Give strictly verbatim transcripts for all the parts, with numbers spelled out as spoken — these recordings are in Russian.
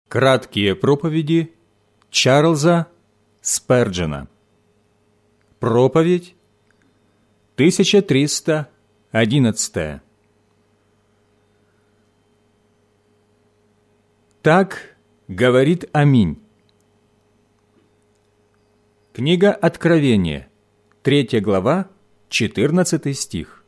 Краткие проповеди Чарльза Сперджена. Проповедь тысяча триста одиннадцатая. Так говорит Аминь. Книга Откровения, третья глава, четырнадцатый стих.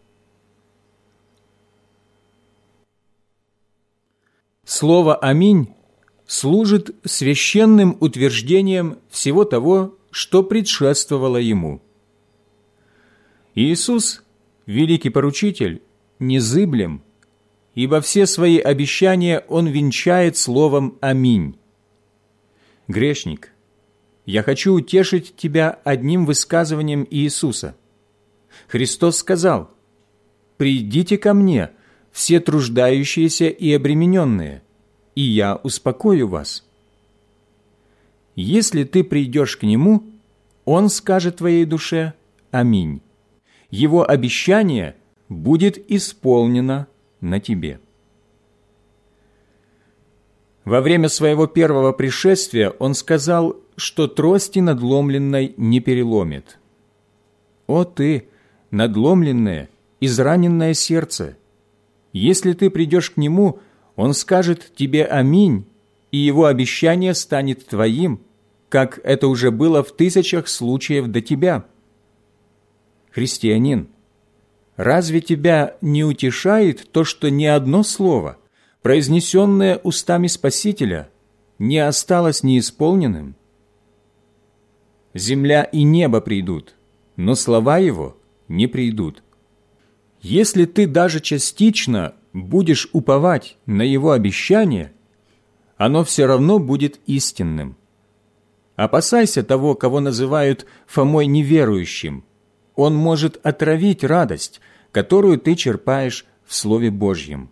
Слово «Аминь» служит священным утверждением всего того, что предшествовало ему. Иисус, великий поручитель, незыблем, ибо все свои обещания Он венчает словом «Аминь». Грешник, я хочу утешить тебя одним высказыванием Иисуса. Христос сказал: «Придите ко мне, все труждающиеся и обремененные, и я успокою вас». Если ты придешь к Нему, Он скажет твоей душе «Аминь». Его обещание будет исполнено на тебе. Во время своего первого пришествия Он сказал, что трости надломленной не переломит. О ты, надломленное, израненное сердце! Если ты придешь к Нему, Он скажет тебе «Аминь», и Его обещание станет твоим, как это уже было в тысячах случаев до тебя. Христианин, разве тебя не утешает то, что ни одно слово, произнесенное устами Спасителя, не осталось неисполненным? Земля и небо придут, но слова Его не придут. Если ты даже частично будешь уповать на Его обещание, оно все равно будет истинным. Опасайся того, кого называют Фомой неверующим. Он может отравить радость, которую ты черпаешь в Слове Божьем.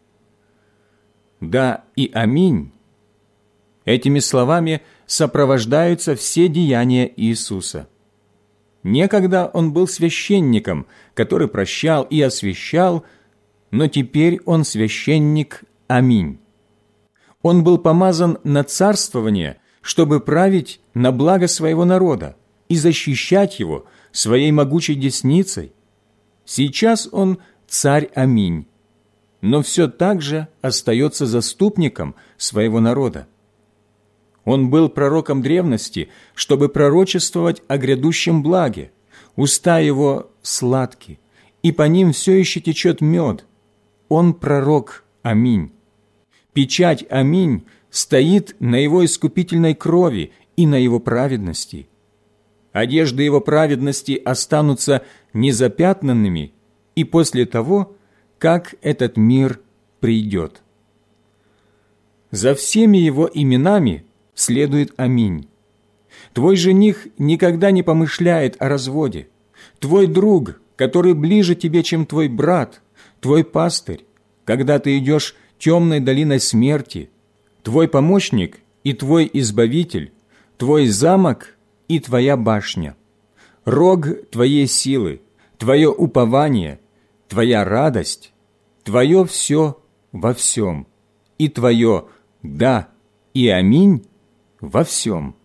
Да и аминь. Этими словами сопровождаются все деяния Иисуса. Некогда Он был священником, который прощал и освящал, но теперь Он священник Аминь. Он был помазан на царствование, чтобы править на благо своего народа и защищать его своей могучей десницей. Сейчас Он царь Аминь, но все так же остается заступником своего народа. Он был пророком древности, чтобы пророчествовать о грядущем благе. Уста Его сладки, и по ним все еще течет мед. Он пророк Аминь. Печать Аминь стоит на Его искупительной крови и на Его праведности. Одежды Его праведности останутся незапятнанными и после того, как этот мир придет. За всеми Его именами следует Аминь. Твой жених никогда не помышляет о разводе. Твой друг, который ближе тебе, чем твой брат, твой пастырь, когда ты идешь темной долиной смерти, твой помощник и твой избавитель, твой замок и твоя башня, рог твоей силы, твое упование, твоя радость, твое все во всем, и твое «да» и «аминь» во всем.